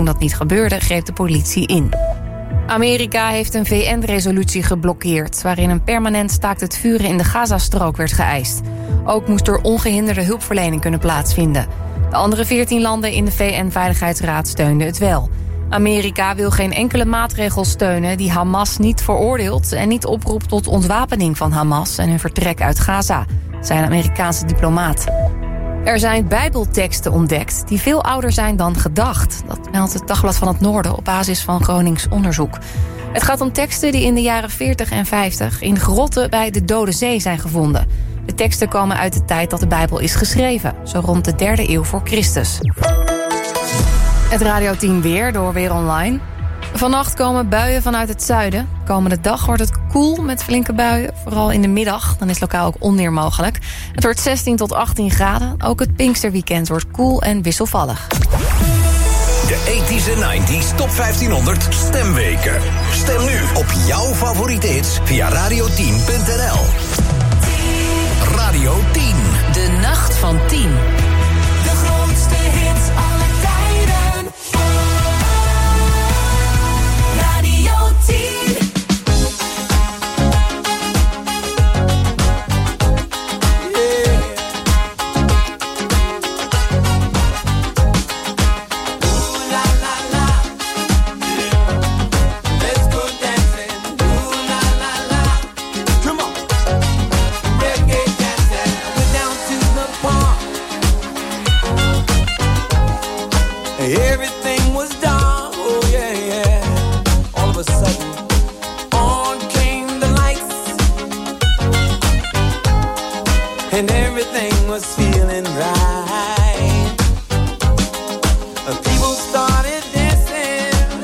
dat niet gebeurde, greep de politie in. Amerika heeft een VN-resolutie geblokkeerd, waarin een permanent staakt het vuren in de Gazastrook werd geëist. Ook moest er ongehinderde hulpverlening kunnen plaatsvinden. De andere 14 landen in de VN-veiligheidsraad steunden het wel. Amerika wil geen enkele maatregel steunen die Hamas niet veroordeelt en niet oproept tot ontwapening van Hamas en hun vertrek uit Gaza, zei een Amerikaanse diplomaat. Er zijn bijbelteksten ontdekt die veel ouder zijn dan gedacht. Dat meldt het Dagblad van het Noorden op basis van Gronings onderzoek. Het gaat om teksten die in de jaren 40 en 50 in grotten bij de Dode Zee zijn gevonden. De teksten komen uit de tijd dat de Bijbel is geschreven, zo rond de 3e eeuw voor Christus. Het Radio 10 weer door Weer Online. Vannacht komen buien vanuit het zuiden. Komende dag wordt het koel met flinke buien. Vooral in de middag, dan is lokaal ook onweer mogelijk. Het wordt 16 tot 18 graden. Ook het Pinksterweekend wordt koel en wisselvallig. De 80s en 90s Top 1500 stemweken. Stem nu op jouw favoriete hits via radio10.nl. Radio 10. De nacht van 10. De grootste hits aller tijden. Radio 10. Everything was done, oh yeah, yeah. All of a sudden, on came the lights, and everything was feeling right. People started dancing.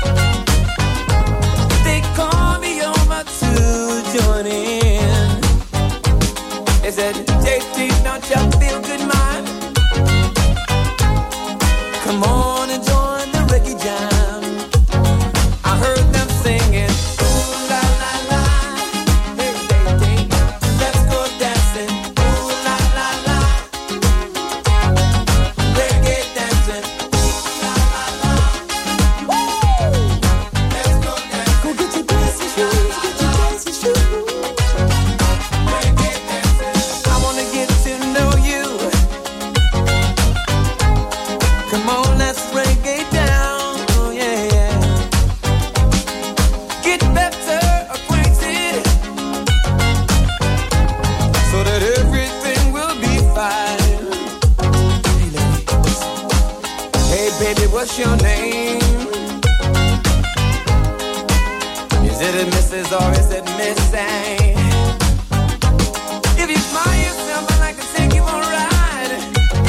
They called me over to join in. They said, JT, don't you feel good, man? Come on and join the reggae jam. I heard them singing, ooh la la la, hey, hey, hey, let's go dancing, ooh la la la, reggae dancing, ooh la la la, woo! Let's go dancing. Go get your dancing shoes, get your dancing shoes. Reggae dancing. I wanna get to know you. Come on, let's reggae down, oh yeah, yeah. Get better acquainted, so that everything will be fine. Hey ladies, hey baby, what's your name? Is it a Mrs. or is it Miss A? If you find yourself, I'd like to take you on a ride.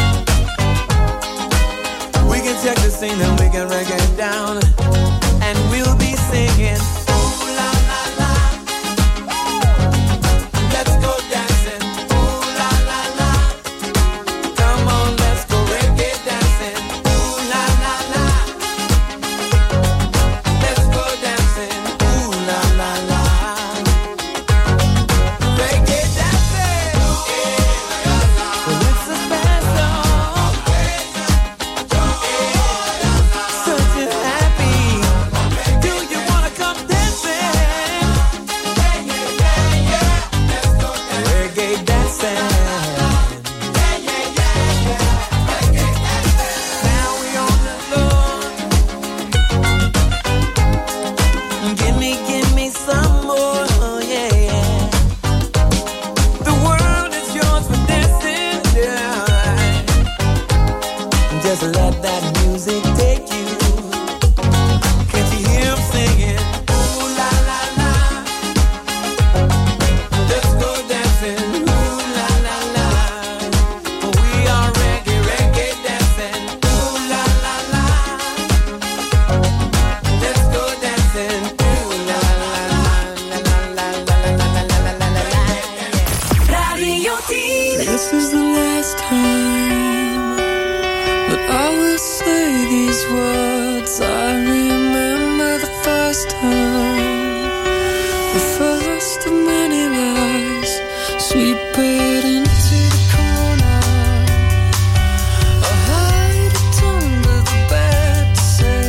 We can check the scene and we can reggae down, and we'll be singing, ooh la la la. Let's go dancing, ooh la la la. Come on, let's go reggae dancing, ooh la la la. Let's go dancing, ooh la la la. Reggae dancing, well, it's a special. Such a happy. Do you wanna come dancing? Yeah, yeah, yeah, yeah. Let's go dancing. Reggae dancing. Yeah, yeah, yeah, yeah. Reggae dancing. Now we on the floor. Give me some more. Oh, yeah, yeah. The world is yours for dancing. Yeah. Just let that music take you. Can't you hear him singing? Ooh la la la. Let's go dancing. Ooh la la la. We are reggae dancing. Ooh la la la. Let's go dancing. Ooh la la la la la la la la la la. Radio 10. This is the last time that I will say these words. I remember the first time, the first of many lies, sweep it into the corner. I hide it under the bed to say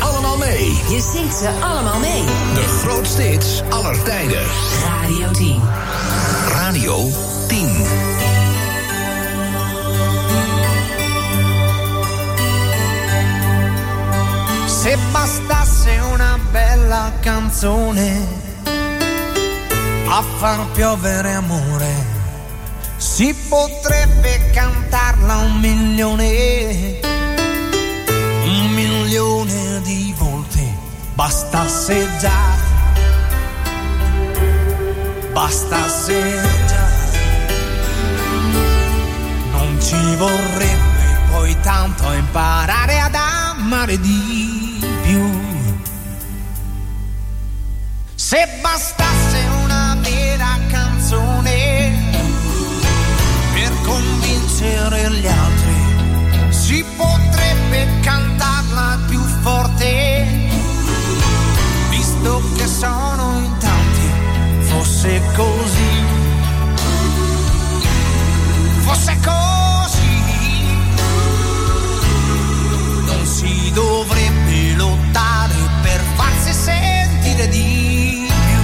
allemaal mee. Je zingt ze allemaal mee. De grootste hits aller tijden. Radio 10. Radio 10. Se bastasse una bella canzone a far piovere amore, si potrebbe cantarla 1.000.000 di volte. Bastasse già non ci vorrebbe poi tanto imparare ad amare di più. Se bastasse una vera canzone per convincere gli altri, si potrebbe cantarla più forte, visto che sono in tanti. Fosse così, non si dovrebbe lottare per farsi sentire di più.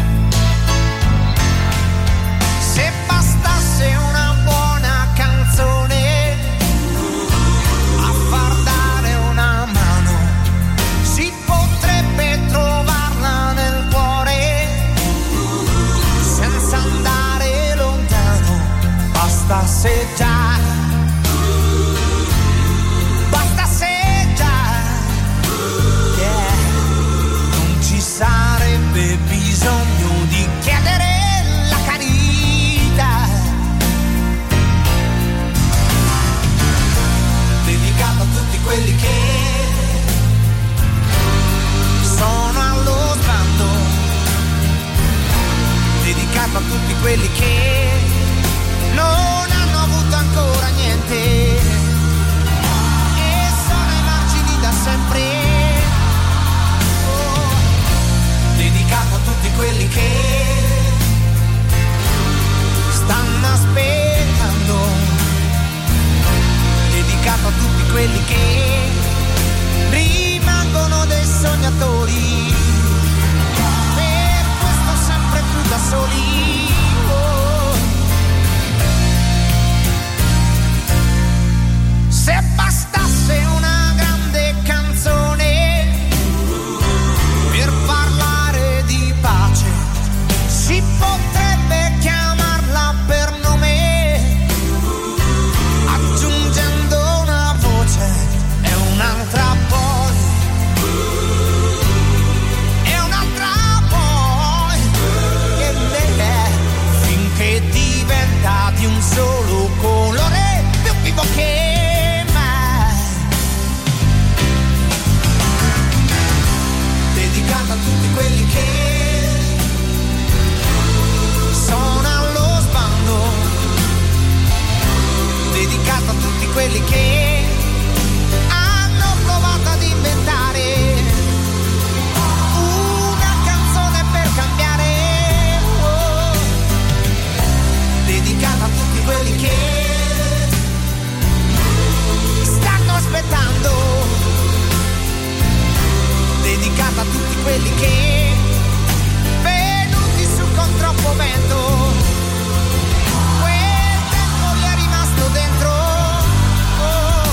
Se bastasse una buona canzone a far dare una mano, si potrebbe trovarla nel cuore senza andare lontano. Bastasse già, yeah. Non ci sarebbe bisogno di chiedere la carità, dedicato a tutti quelli che sono allo sbando, dedicato a tutti quelli che non hanno avuto ancora niente e sono ai margini da sempre. Oh, dedicato a tutti quelli che stanno aspettando, dedicato a tutti quelli che rimangono dei sognatori, per questo sempre più da soli. Se bastasse una grande canzone per parlare di pace, si potrebbe chiamarla per nome, aggiungendo una voce e un'altra poi, e un'altra poi, finché diventa di un solo colore più vivo che a tutti quelli che sono allo sbando, dedicato a tutti quelli che hanno provato ad inventare una canzone per cambiare, oh. Dedicato a tutti quelli che stanno aspettando, dedicato a tutti quelli che venuti su con troppo vento, quel tempo gli è rimasto dentro, oh.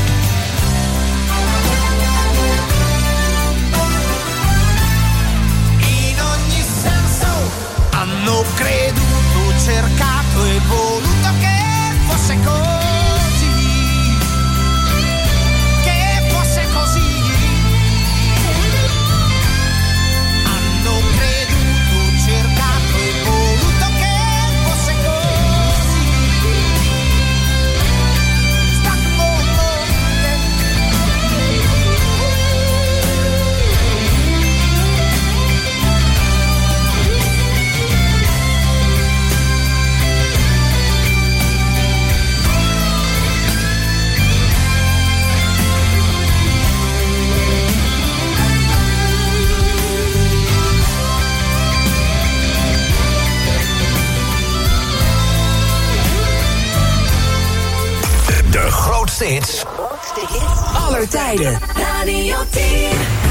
In ogni senso hanno creduto, cercato e voluto che fosse così, che fosse così. Cercato e voluto che fosse così. De grootste hits aller tijden. Radio 10.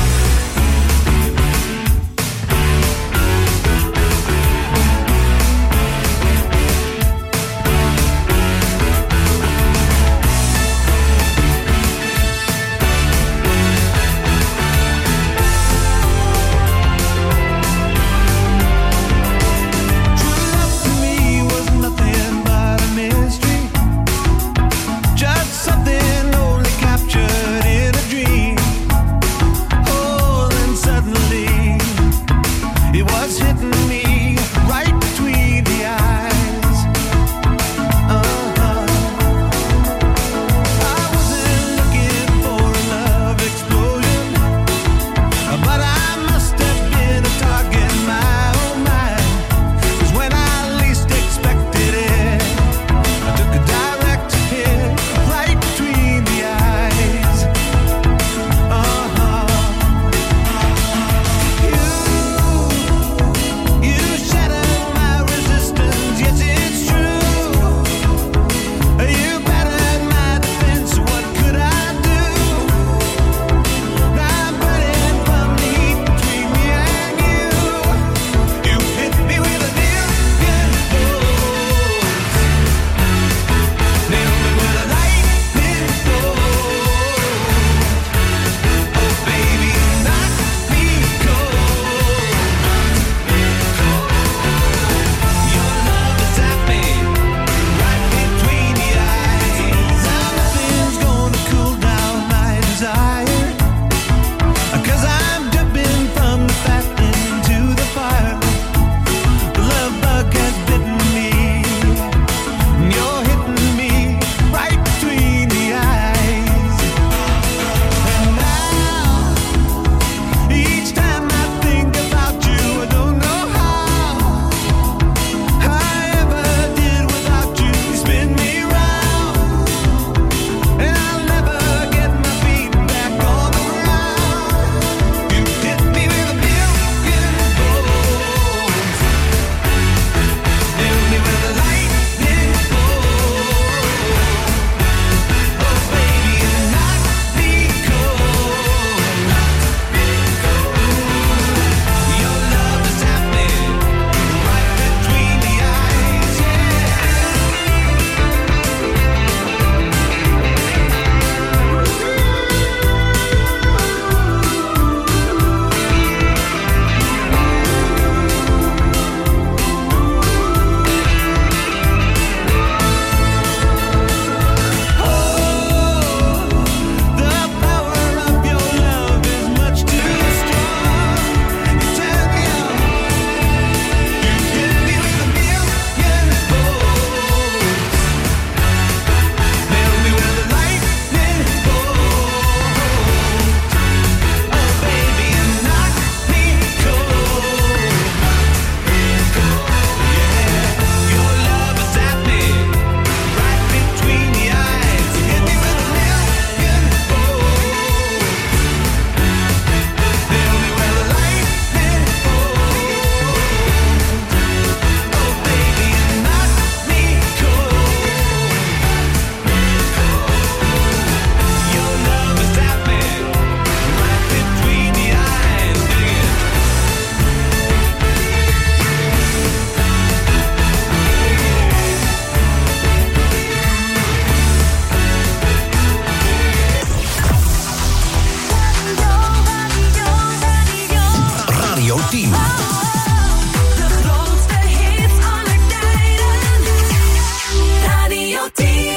10. De grootste hits aller tijden. Radio 10.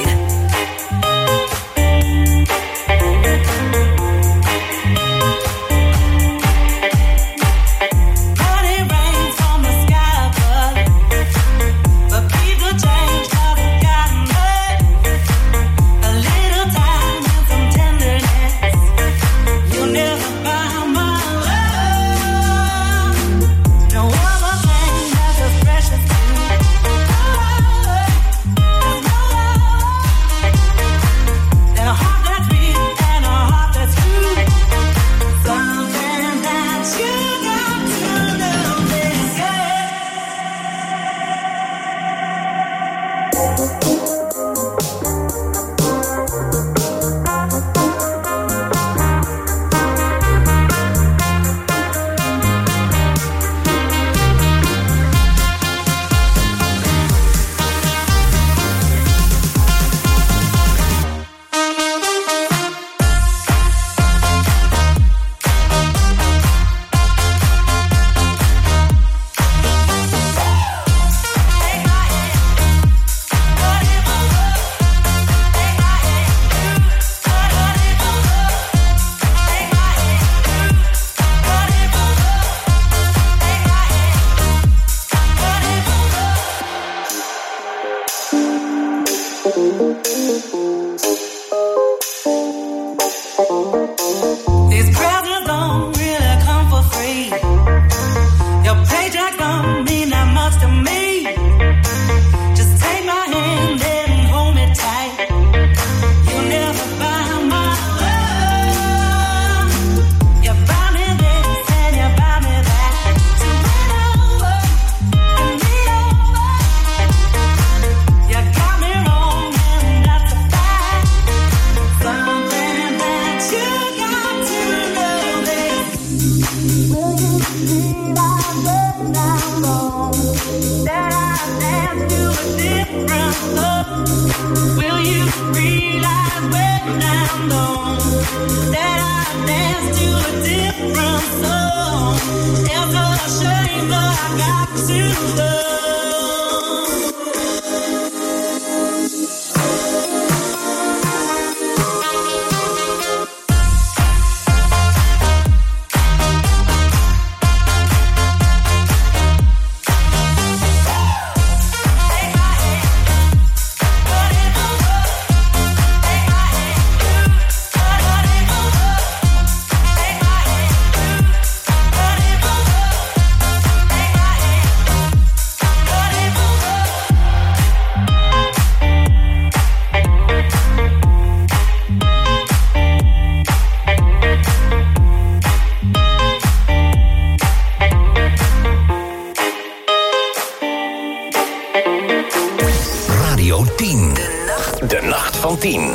De Nacht van 10.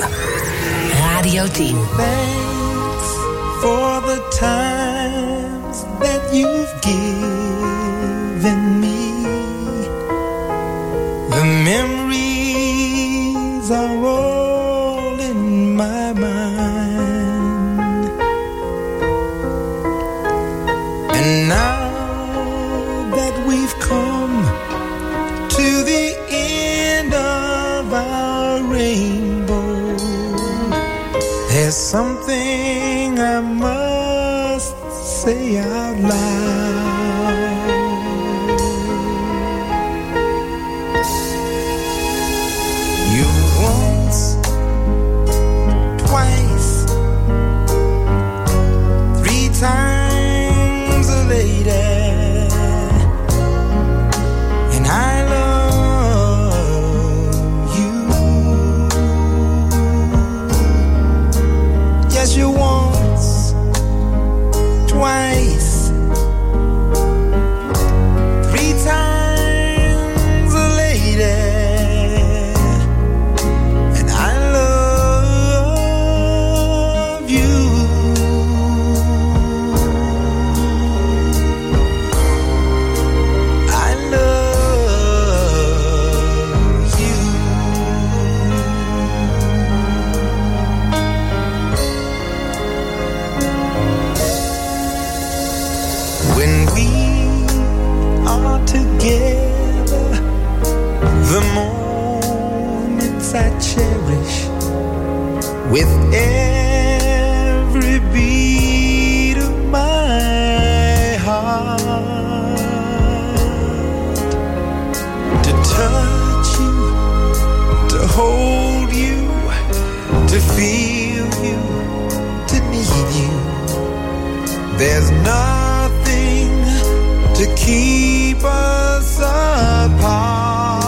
Radio 10. Thanks for the times that you've given me. The memories are all in my mind. And now that we've come to the end of our rainbow, there's something I must say out loud. You once, twice, 3 times a lady, and I love you. Yes, you once, twice, 3 times a lady, and I love you. I love you. When we together the moments I cherish with every beat of my heart. To touch you, to hold you, to feel you, to need you. There's nothing to keep us apart.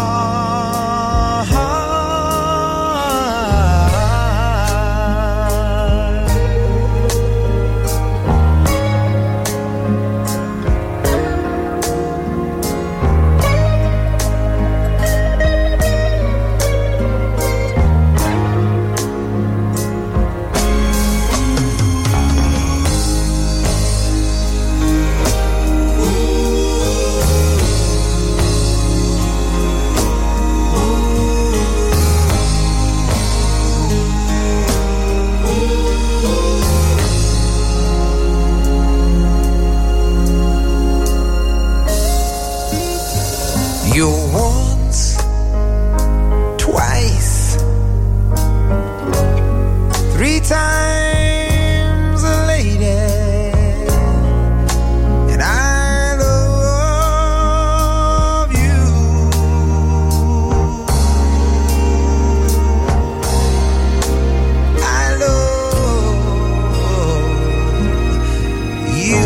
You're once, twice, 3 times a lady, and I love you. I love you.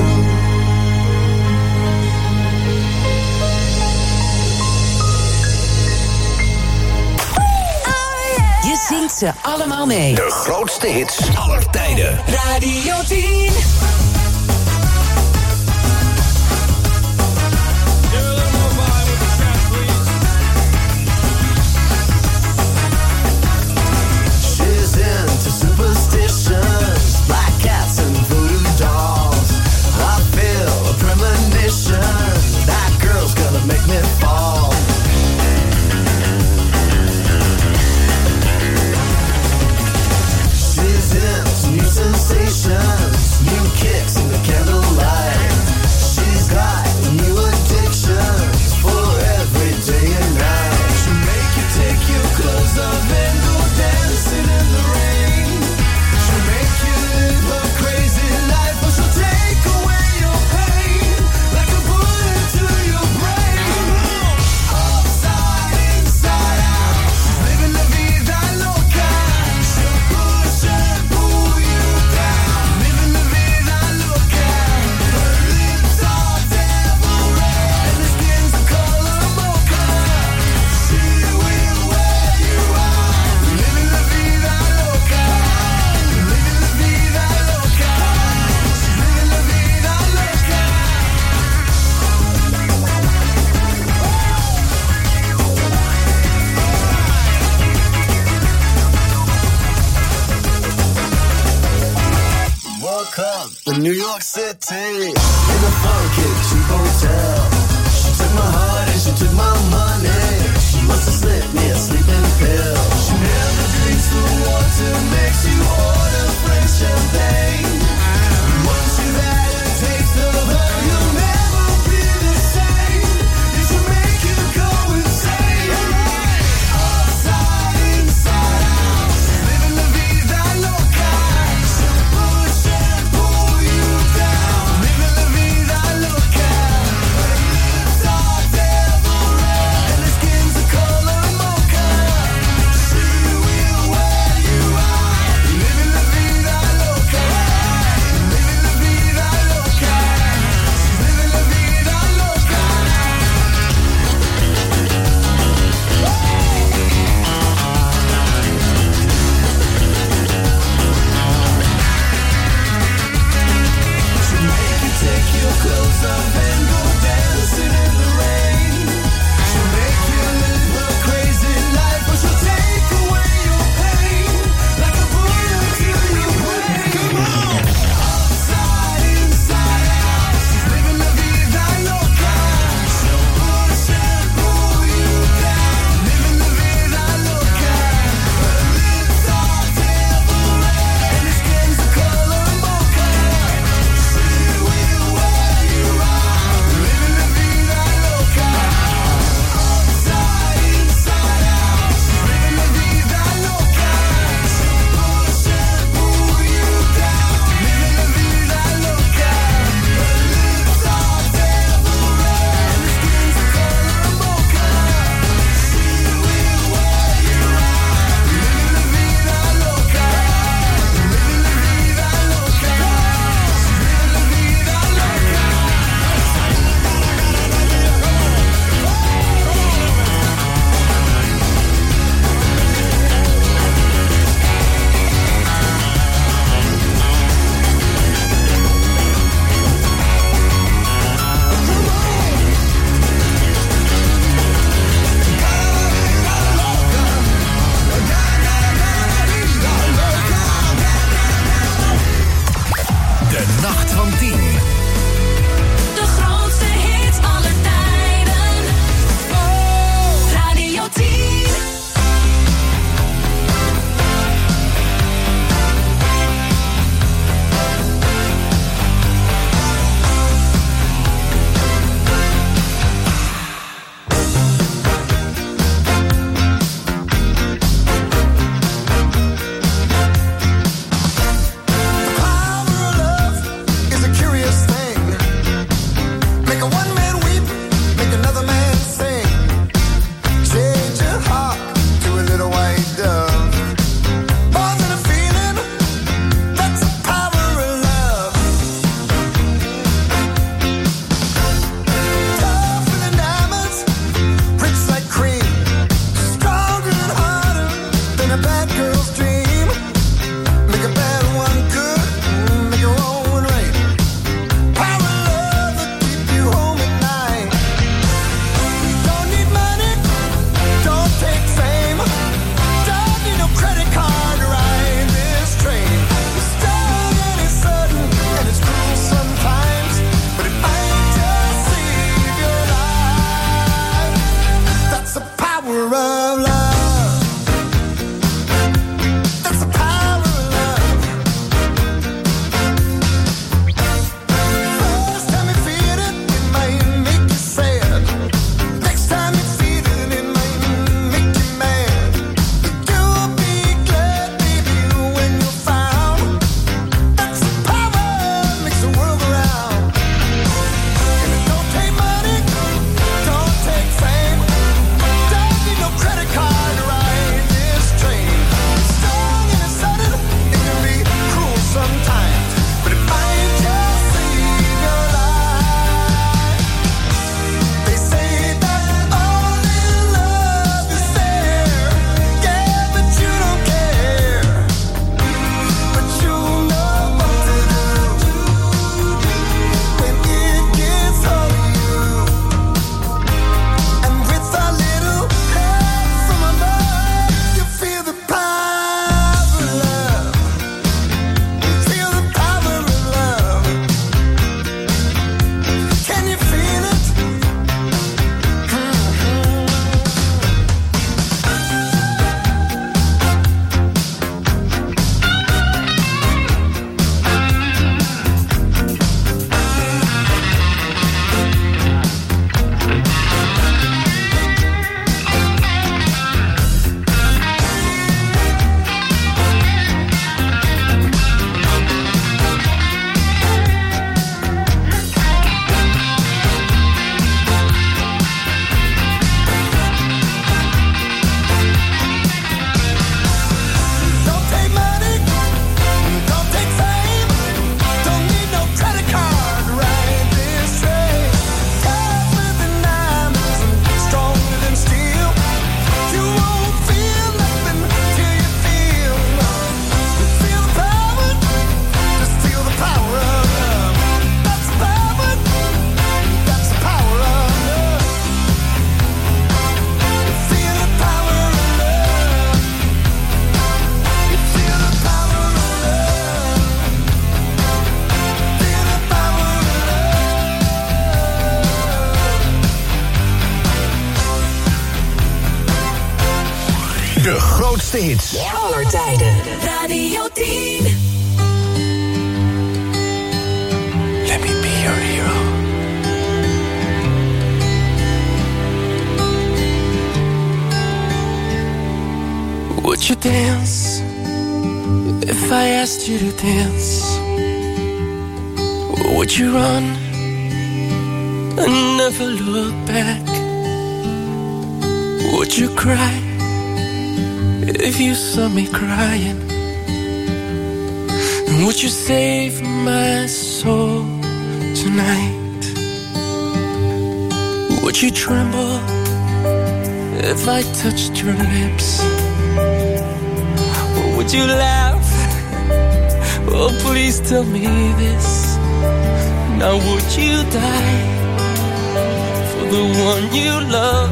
Zingt ze allemaal mee. De grootste hits aller tijden. Radio 10. She's into superstitions, black cats and voodoo dolls. I feel a premonition, that girl's gonna make me fall. She's into new sensations, new kicks in the candlelight. She's got new addictions for every day and night. She'll make you take your clothes off and go dancing in the rain. She'll make you live a crazy life, but she'll take away your pain like a bullet to your brain. Upside, inside out, she's living la vida loca. She'll push and pull you down, living la vida loca. Her lips are devil red and her skin's the color mocha. She will wear you out, living la vida loca, living la vida loca. She's living la vida loca. Woke up in New York City in a funky cheap hotel. She took my heart and she took my money. She must have slipped me a sleeping pill. She never drinks the water, makes you order French champagne. Once you've had a taste of her, you'll never be the same. It should make you go insane. Upside, inside out, she's living la vida loca. She'll push and pull you down, living la vida loca. Her lips are devil red and her skin's the color mocha. She will wear you out, living la vida loca, living la vida loca. She's living la vida loca. She'll make you take your clothes off and go dancing in the rain. She'll make you live a crazy life, but she'll take away your pain like a bullet to your brain. Come on! Upside, inside out, she's living la vida loca. She'll push and pull you down, living la vida loca. Her lips are devil red and her skin's the color mocha. She will wear you out, grootste hits aller tijden. Radio 10. Let me be your hero. Would you dance if I asked you to dance? Would you run and never look back? Would you cry if you saw me crying? And would you save my soul tonight? Would you tremble if I touched your lips? Or would you laugh? Oh, please tell me this. Now would you die for the one you love?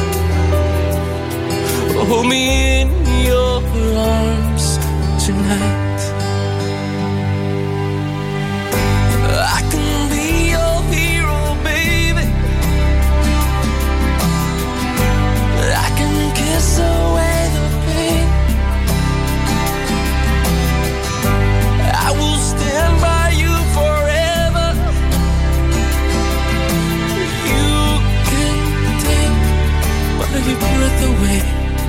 Hold me in your arms tonight. I can be your hero, baby. I can kiss away the pain. I will stand by you forever. You can take my breath away.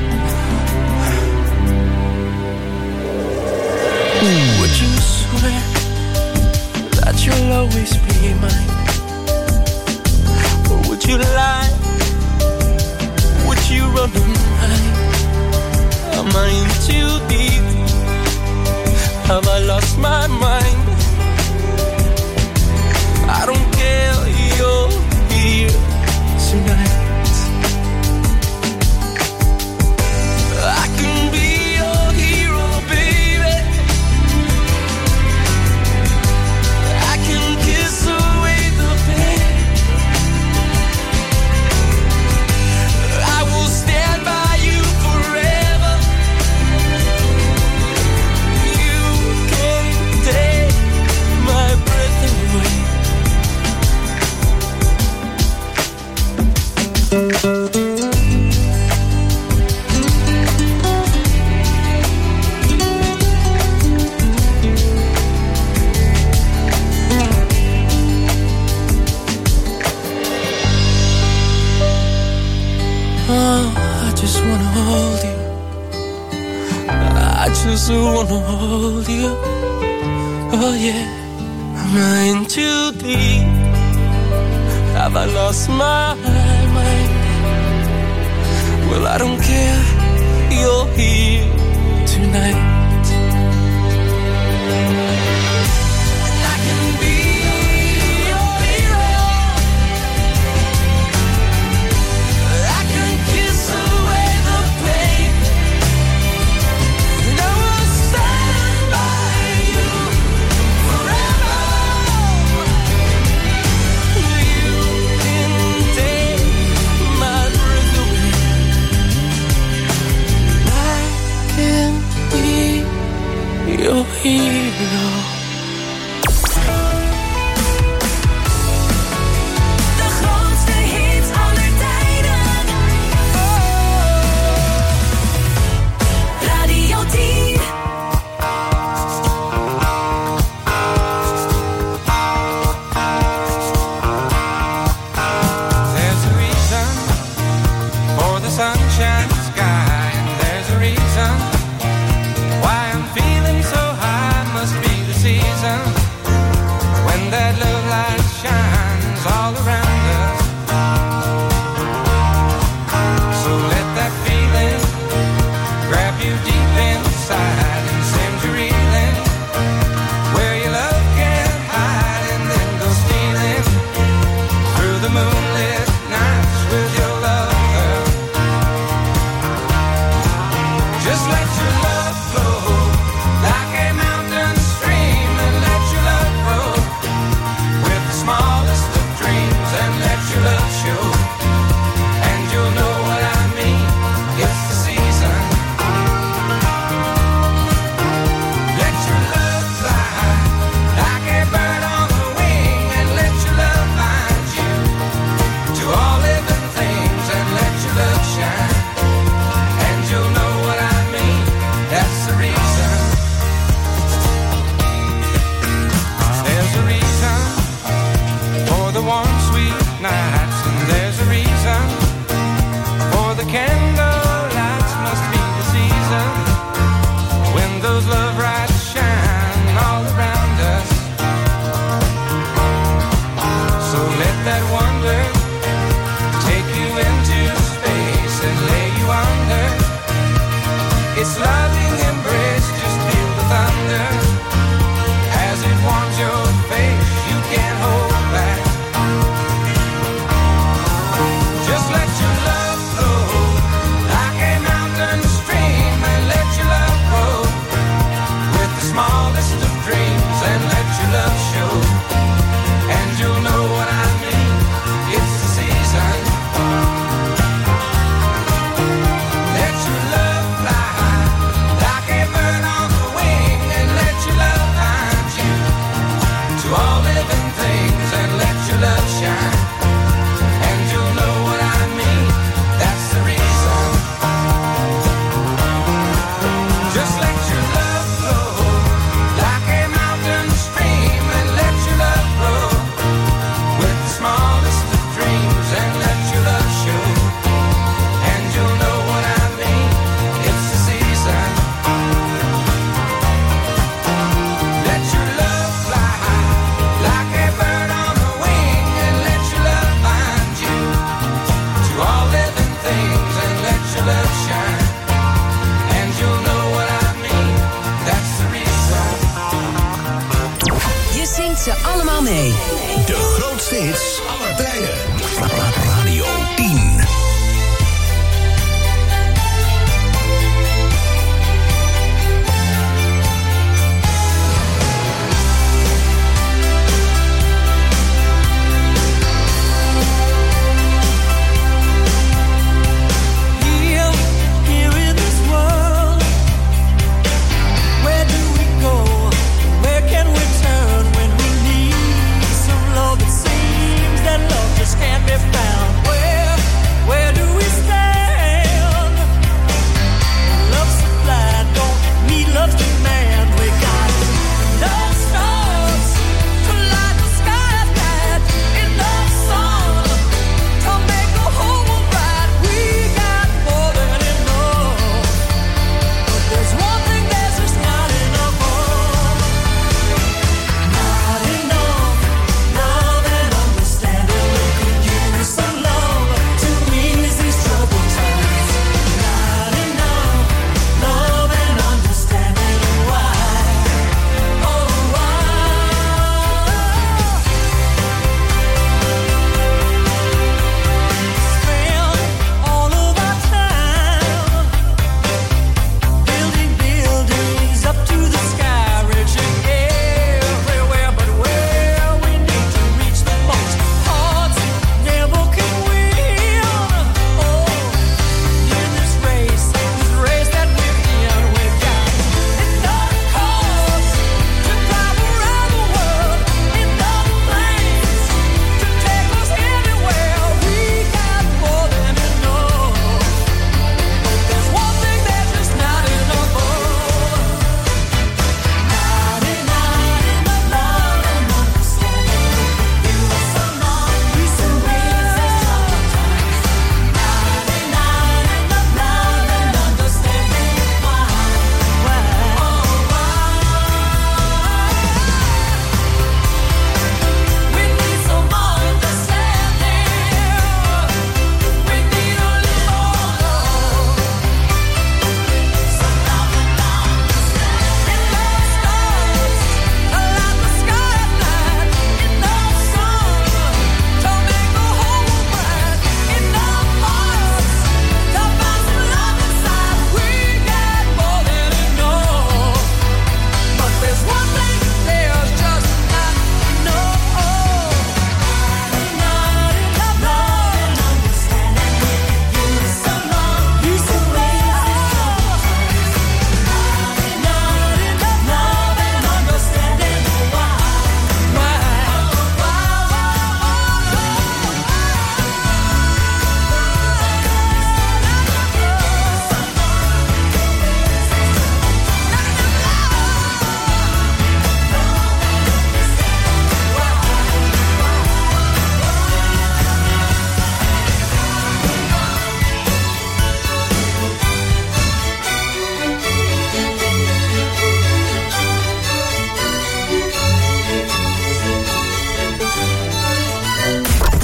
Would you swear that you'll always be mine? Or would you lie? Would you run and hide? Am I in too deep? Have I lost my mind? I don't care, you're here tonight. I can be your hero, baby. I can kiss away the pain. I will stand by you forever. You can't take my breath away. Oh, I just wanna hold you. I just wanna hold you. Oh yeah, am I in too deep? Have I lost my mind? Well, I don't care, you're here tonight. I can be your hero. I can kiss away the pain. And I will stand by you forever. You can take my breath away. I can be warm, sweet nights, and there's a reason for the candlelights. Must be the season when those love lights shine all around us. So let that wonder take you into space and lay you under its loving embrace. Just feel the thunder as it warms your face. You can't hold back. Just let your love flow like a mountain stream, and let your love grow with the smallest of dreams, and let your love show, and you'll know what I mean. It's the season. Let your love fly high like a bird on the wing, and let your love find you to all living things, and let your love shine, and you'll know what I mean. That's the reason. Just let your love flow like a mountain stream, and let your love grow with the smallest of dreams, and let your love show, and you'll know what I mean. It's the season. Let your love fly high like a bird on the wing, and let your love find you to all living things, and let your love shine, and you'll know what I mean. That's the reason. Je zingt ze allemaal mee. De grootste hits aller tijden. Radio 10. Here in this world, where do we go? Where can we turn when we need some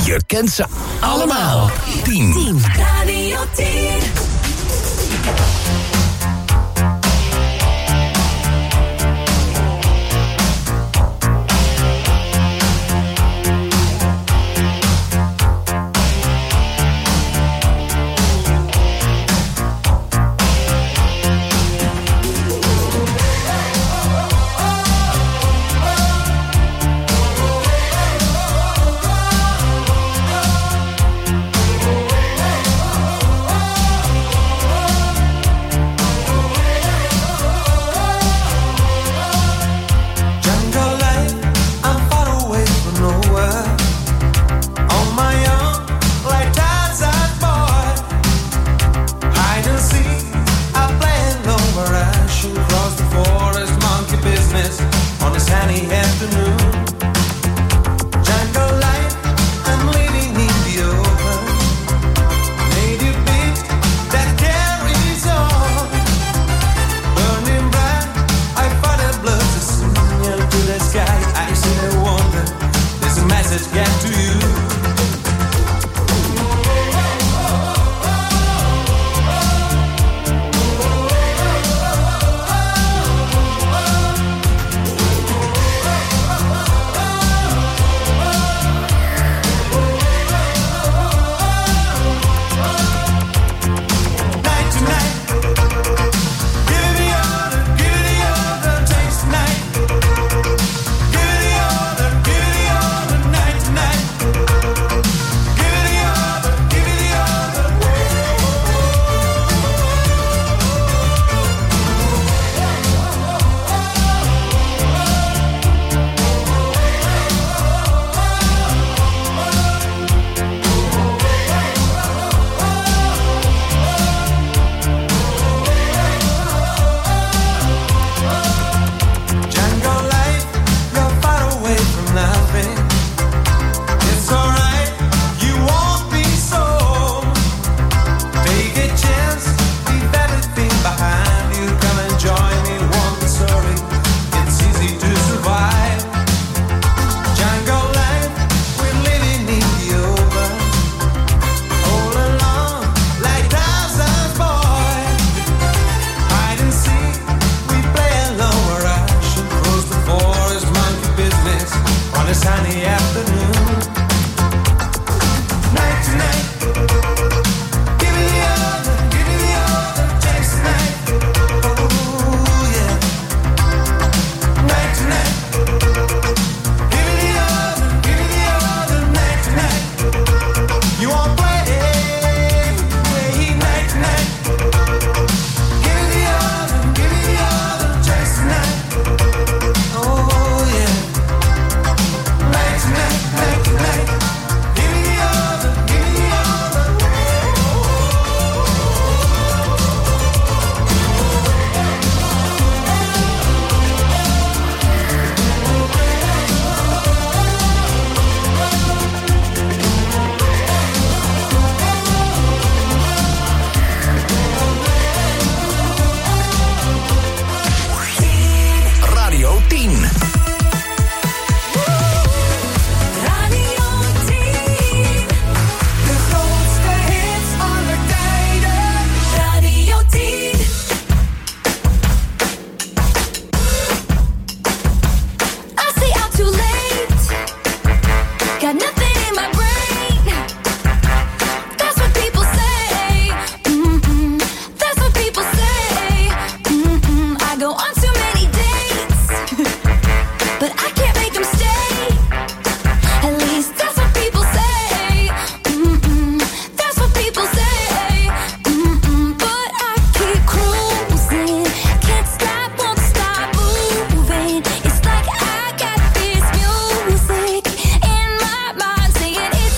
Je kent ze allemaal. 10. Radio 10. It's like I got this music in my mind saying it's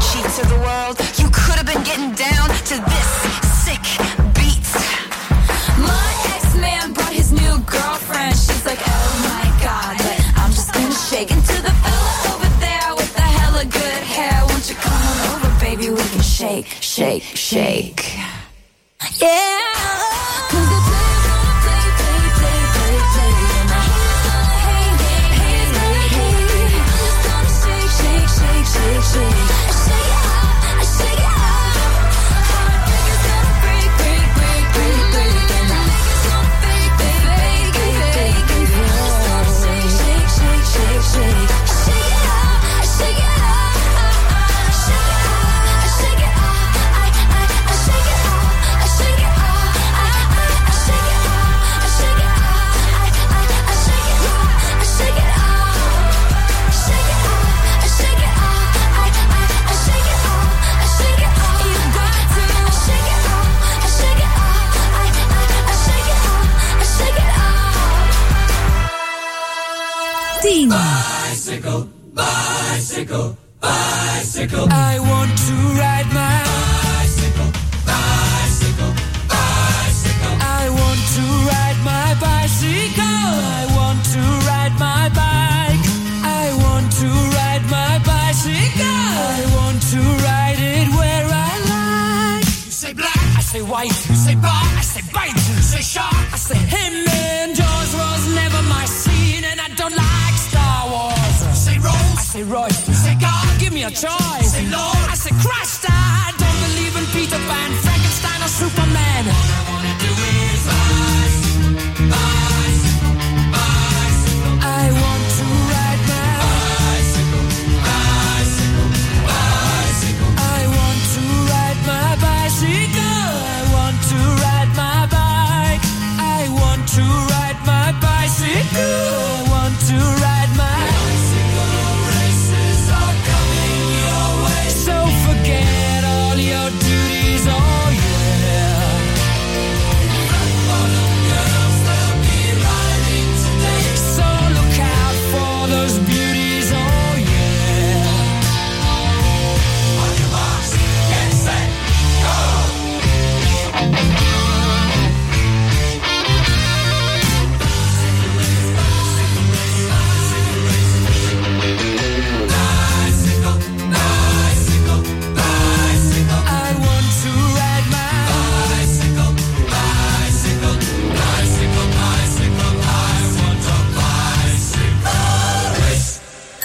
cheat to the world. You could have been getting down to this sick beat. My ex-man brought his new girlfriend. She's like, oh my God, but I'm just gonna shake into the fella over there with the hella good hair. Won't you come on over, baby? We can shake, shake, shake. Yeah. Bicycle, bicycle, bicycle. I want to ride my bicycle, bicycle, bicycle. I want to ride my bicycle. I want to ride my bike. I want to ride my bicycle. I want to ride it where I like. You say black, I say white. You say bar, I say bite. You say shark, I say him. And Jaws was never my scene, and I don't like Star Wars. You say Rose, I say Roy. You say God, give me a choice. You say Lord, I say Christ. I don't believe in Peter Pan, Frankenstein, or Superman. All I wanna do is bicycle, bicycle, bicycle. I want to ride my bicycle, bicycle, bicycle. I want to ride my bicycle. I want to ride my bike. I want to ride my bicycle. I want to ride my bicycle. Races are coming your way. So forget all your duties, oh yeah. Rock bottom girls, they'll be riding today. So look out for those beauties, oh yeah. On your marks, get set, go. Bicycle, bicycle, bicycle. I want to ride my bicycle, bicycle, bicycle, bicycle. I want a bicycle race.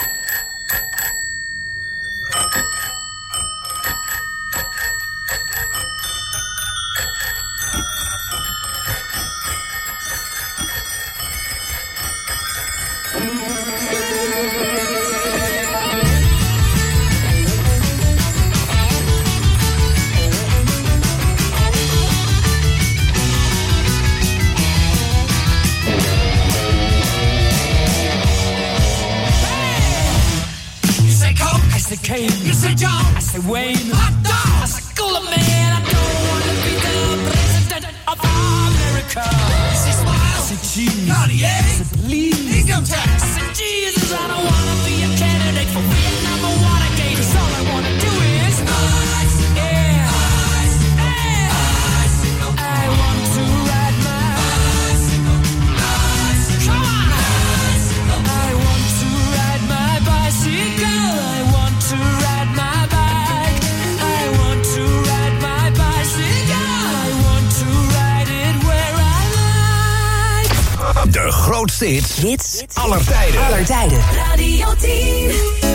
You say Coke, I say Kane. You say John, I say Wayne. Hot dog, I say Cooler Man. I don't want to be the president of America. You say Smile, I say Cheese. Cartier, I say Please. Income tax, I say Jesus. I don't want to be a candidate for Vietnam or Watergate. 'Cause all I want to do is bicycle, yeah, bicycle, yeah. I want to ride my bicycle, bicycle. Come on, bicycle. I want to ride my bicycle. I want to ride my bike. I want to ride my bicycle. I want to ride it where I like. De grootste hits aller tijden. Aller tijden. Radio 10.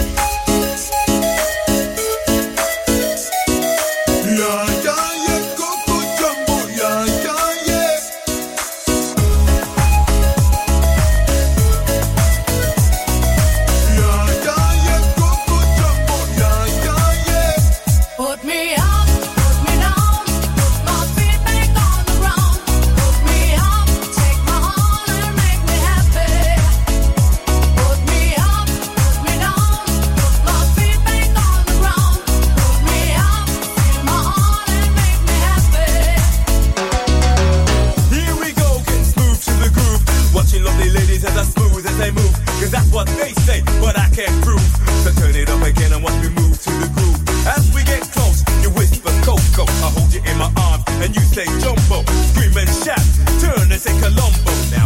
Put me up, put me down, put my feet back on the ground. Put me up, take my heart and make me happy. Put me up, put me down, put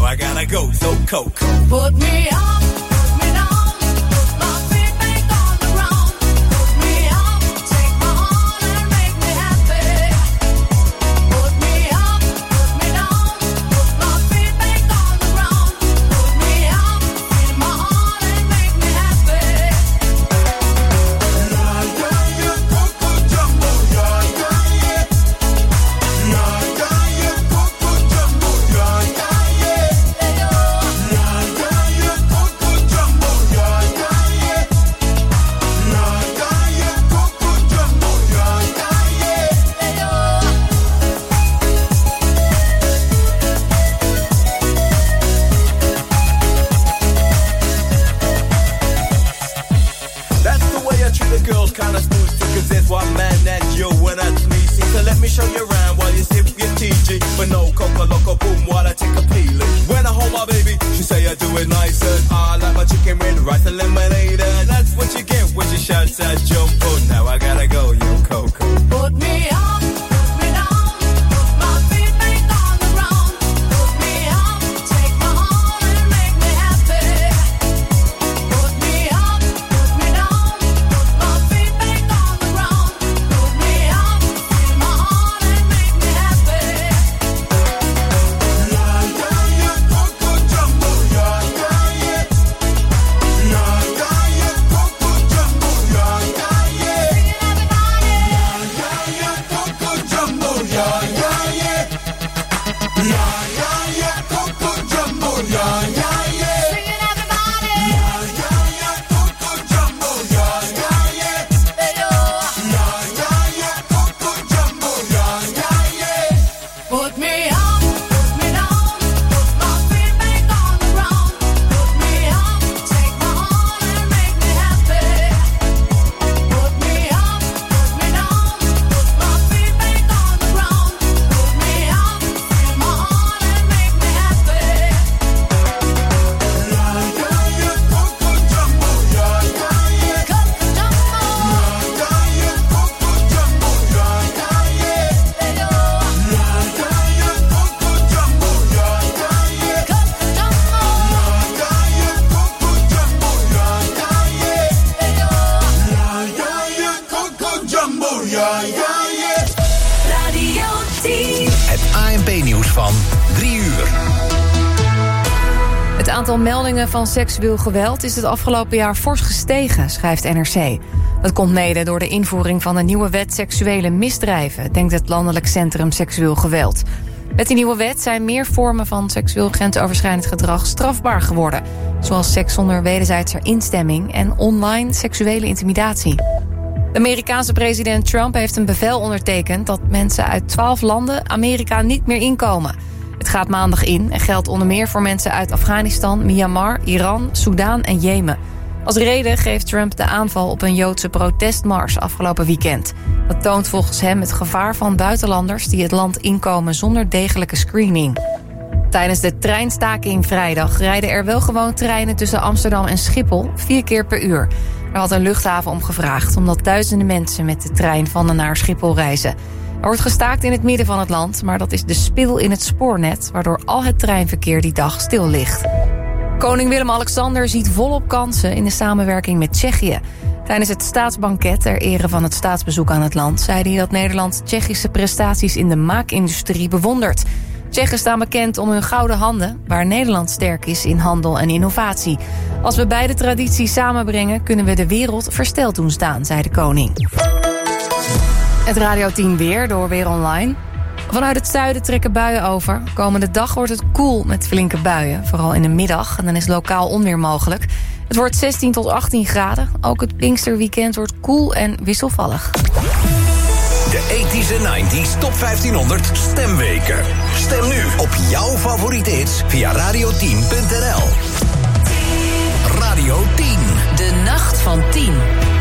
I gotta go, so coke. Put me up, put me down, put my feet back on the ground. Put me up, take my heart and make me happy. Put me up, put me down, put my feet back on the ground. Put me up, feel my heart and make me happy. That's the way I treat the girls, kinda smooth, cause there's one man that you and that's me. See, so let me show you around while you sip your TG. But no coca loco boom while I take a peeling. When I hold my baby, she say I do it nice and I like my chicken with rice and lemonade. And that's what you get when she shouts that jumbo. Now I gotta go, yo Coco. Put me up, put me down, put my feet back on the ground. Put me up, take my heart and make me happy. Put me up, put me down, put my feet back on the ground. Put me up, feel my heart and make me happy. Put me up, put me down, put my feet back on the ground. Put me up, take my heart and make me happy. Put me up, put me down, put my feet back on the ground. Put me up, feel my heart and make me happy. Coco Jumbo. Radio 10. Het ANP-nieuws van 3 uur. Het aantal meldingen van seksueel geweld is het afgelopen jaar fors gestegen, schrijft NRC. Dat komt mede door de invoering van een nieuwe wet seksuele misdrijven, denkt het Landelijk Centrum Seksueel Geweld. Met die nieuwe wet zijn meer vormen van seksueel grensoverschrijdend gedrag strafbaar geworden, zoals seks zonder wederzijdse instemming en online seksuele intimidatie. De Amerikaanse president Trump heeft een bevel ondertekend dat mensen uit 12 landen Amerika niet meer inkomen. Het gaat maandag in en geldt onder meer voor mensen uit Afghanistan, Myanmar, Iran, Soedan en Jemen. Als reden geeft Trump de aanval op een Joodse protestmars afgelopen weekend. Dat toont volgens hem het gevaar van buitenlanders die het land inkomen zonder degelijke screening. Tijdens de treinstaking vrijdag rijden er wel gewoon treinen tussen Amsterdam en Schiphol 4 keer per uur. Er had een luchthaven om gevraagd, omdat duizenden mensen met de trein van en naar Schiphol reizen. Er wordt gestaakt in het midden van het land, maar dat is de spil in het spoornet, waardoor al het treinverkeer die dag stil ligt. Koning Willem-Alexander ziet volop kansen in de samenwerking met Tsjechië. Tijdens het staatsbanket ter ere van het staatsbezoek aan het land zei hij dat Nederland Tsjechische prestaties in de maakindustrie bewondert. Tsjechen staan bekend om hun gouden handen, waar Nederland sterk is in handel en innovatie. Als we beide tradities samenbrengen, kunnen we de wereld versteld doen staan, zei de koning. Het Radio 10 weer door Weer Online. Vanuit het zuiden trekken buien over. Komende dag wordt het koel met flinke buien, vooral in de middag. En dan is lokaal onweer mogelijk. Het wordt 16 tot 18 graden. Ook het Pinksterweekend wordt koel en wisselvallig. De 80s en 90s Top 1500 Stemweken. Stem nu op jouw favoriete hits via radio10.nl. Radio 10. De nacht van 10.